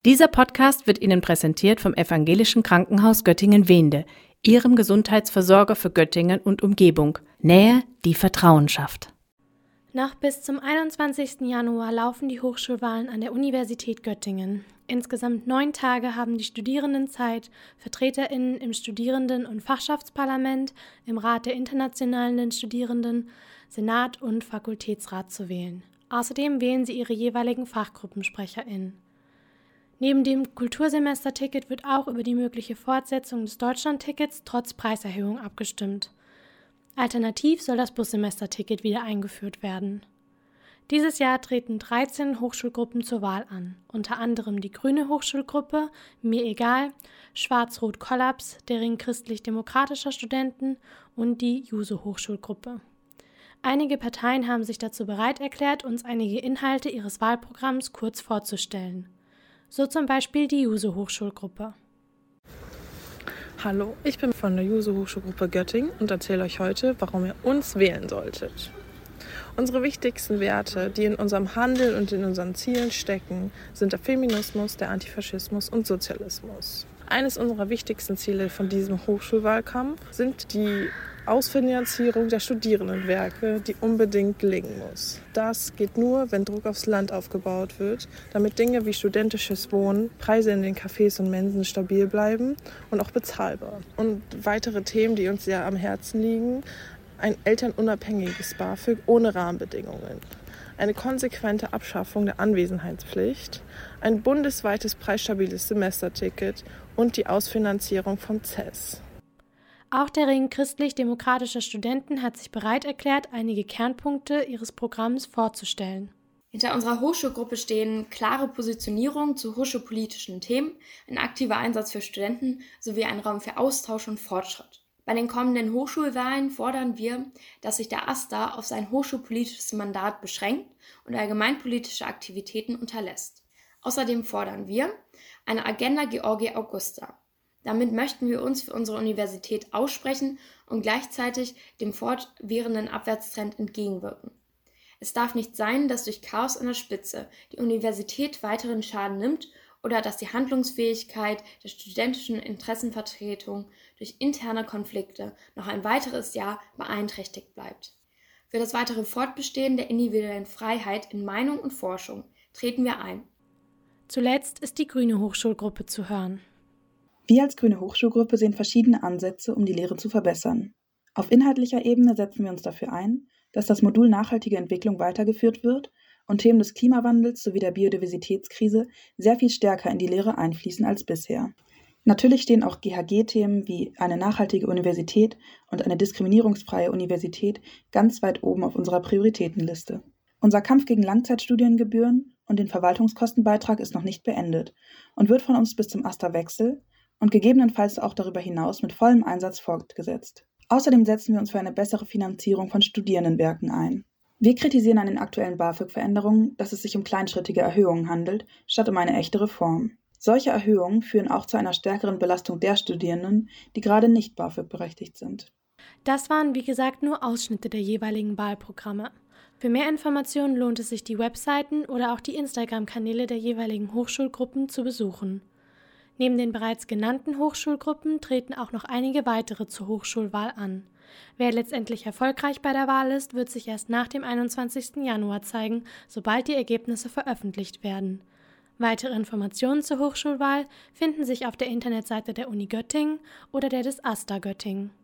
Dieser Podcast wird Ihnen präsentiert vom Evangelischen Krankenhaus Göttingen-Wehnde, Ihrem Gesundheitsversorger für Göttingen und Umgebung. Nähe, die Vertrauen schafft. Noch bis zum 21. Januar laufen die Hochschulwahlen an der Universität Göttingen. Insgesamt 9 Tage haben die Studierenden Zeit, VertreterInnen im Studierenden- und Fachschaftsparlament, im Rat der internationalen Studierenden, Senat und Fakultätsrat zu wählen. Außerdem wählen sie ihre jeweiligen FachgruppensprecherInnen. Neben dem Kultursemesterticket wird auch über die mögliche Fortsetzung des Deutschlandtickets trotz Preiserhöhung abgestimmt. Alternativ soll das Bussemesterticket wieder eingeführt werden. Dieses Jahr treten 13 Hochschulgruppen zur Wahl an, unter anderem die Grüne Hochschulgruppe, Mir egal, Schwarz-Rot Kollaps, der Ring christlich-demokratischer Studenten und die Juso Hochschulgruppe. Einige Parteien haben sich dazu bereit erklärt, uns einige Inhalte ihres Wahlprogramms kurz vorzustellen. So zum Beispiel die Juso Hochschulgruppe. Hallo, ich bin von der Juso Hochschulgruppe Göttingen und erzähle euch heute, warum ihr uns wählen solltet. Unsere wichtigsten Werte, die in unserem Handeln und in unseren Zielen stecken, sind der Feminismus, der Antifaschismus und Sozialismus. Eines unserer wichtigsten Ziele von diesem Hochschulwahlkampf sind die Ausfinanzierung der Studierendenwerke, die unbedingt gelingen muss. Das geht nur, wenn Druck aufs Land aufgebaut wird, damit Dinge wie studentisches Wohnen, Preise in den Cafés und Mensen stabil bleiben und auch bezahlbar. Und weitere Themen, die uns sehr am Herzen liegen, ein elternunabhängiges BAföG ohne Rahmenbedingungen, eine konsequente Abschaffung der Anwesenheitspflicht, ein bundesweites preisstabiles Semesterticket und die Ausfinanzierung vom CES. Auch der Ring christlich-demokratischer Studenten hat sich bereit erklärt, einige Kernpunkte ihres Programms vorzustellen. Hinter unserer Hochschulgruppe stehen klare Positionierung zu hochschulpolitischen Themen, ein aktiver Einsatz für Studenten sowie ein Raum für Austausch und Fortschritt. Bei den kommenden Hochschulwahlen fordern wir, dass sich der AStA auf sein hochschulpolitisches Mandat beschränkt und allgemeinpolitische Aktivitäten unterlässt. Außerdem fordern wir eine Agenda Georgi Augusta. Damit möchten wir uns für unsere Universität aussprechen und gleichzeitig dem fortwährenden Abwärtstrend entgegenwirken. Es darf nicht sein, dass durch Chaos an der Spitze die Universität weiteren Schaden nimmt oder dass die Handlungsfähigkeit der studentischen Interessenvertretung durch interne Konflikte noch ein weiteres Jahr beeinträchtigt bleibt. Für das weitere Fortbestehen der individuellen Freiheit in Meinung und Forschung treten wir ein. Zuletzt ist die Grüne Hochschulgruppe zu hören. Wir als Grüne Hochschulgruppe sehen verschiedene Ansätze, um die Lehre zu verbessern. Auf inhaltlicher Ebene setzen wir uns dafür ein, dass das Modul Nachhaltige Entwicklung weitergeführt wird und Themen des Klimawandels sowie der Biodiversitätskrise sehr viel stärker in die Lehre einfließen als bisher. Natürlich stehen auch GHG-Themen wie eine nachhaltige Universität und eine diskriminierungsfreie Universität ganz weit oben auf unserer Prioritätenliste. Unser Kampf gegen Langzeitstudiengebühren und den Verwaltungskostenbeitrag ist noch nicht beendet und wird von uns bis zum AStA-Wechsel und gegebenenfalls auch darüber hinaus mit vollem Einsatz fortgesetzt. Außerdem setzen wir uns für eine bessere Finanzierung von Studierendenwerken ein. Wir kritisieren an den aktuellen BAföG-Veränderungen, dass es sich um kleinschrittige Erhöhungen handelt, statt um eine echte Reform. Solche Erhöhungen führen auch zu einer stärkeren Belastung der Studierenden, die gerade nicht BAföG-berechtigt sind. Das waren, wie gesagt, nur Ausschnitte der jeweiligen Wahlprogramme. Für mehr Informationen lohnt es sich, die Webseiten oder auch die Instagram-Kanäle der jeweiligen Hochschulgruppen zu besuchen. Neben den bereits genannten Hochschulgruppen treten auch noch einige weitere zur Hochschulwahl an. Wer letztendlich erfolgreich bei der Wahl ist, wird sich erst nach dem 21. Januar zeigen, sobald die Ergebnisse veröffentlicht werden. Weitere Informationen zur Hochschulwahl finden sich auf der Internetseite der Uni Göttingen oder der des AStA Göttingen.